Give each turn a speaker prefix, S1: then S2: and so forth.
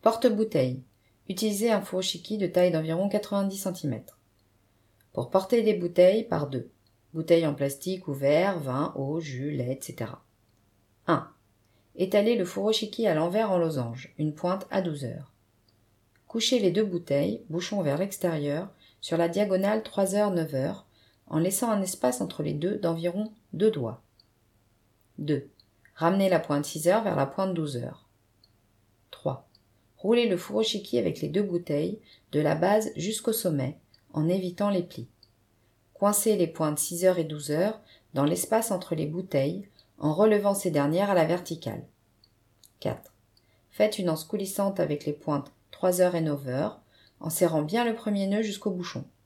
S1: Porte-bouteille. Utilisez un furoshiki de taille d'environ 90 cm. Pour porter des bouteilles par deux. Bouteilles en plastique ou verre, vin, eau, jus, lait, etc. 1. Étalez le furoshiki à l'envers en losange, une pointe à 12 heures. Couchez les deux bouteilles, bouchon vers l'extérieur, sur la diagonale 3h-9h, en laissant un espace entre les deux d'environ 2 doigts. 2. Ramenez la pointe 6 heures vers la pointe 12 heures. 3. Roulez le furoshiki avec les deux bouteilles, de la base jusqu'au sommet, en évitant les plis. Coincez les pointes 6 heures et 12 heures dans l'espace entre les bouteilles, en relevant ces dernières à la verticale. 4. Faites une anse coulissante avec les pointes 3 heures et 9 heures, en serrant bien le premier nœud jusqu'au bouchon.